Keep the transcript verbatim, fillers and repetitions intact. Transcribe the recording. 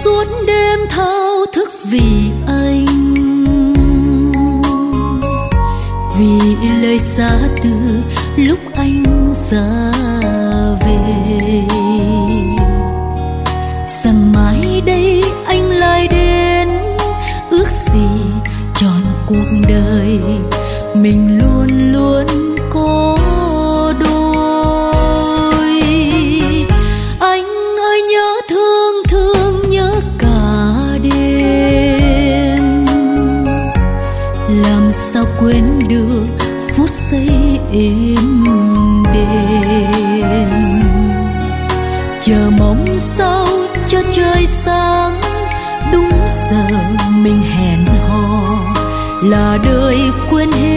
suốt đêm thao thức vì anh, vì lời xa từ lúc anh ra về, rằng mãi đây anh lại đến, ước gì trọn cuộc đời mình luôn luôn có đôi. Anh ơi nhớ thương thương nhớ cả đêm, làm sao quên được phút giây êm đềm, chờ mong sao cho trời sáng, đúng giờ mình hẹn hò là đời quên hết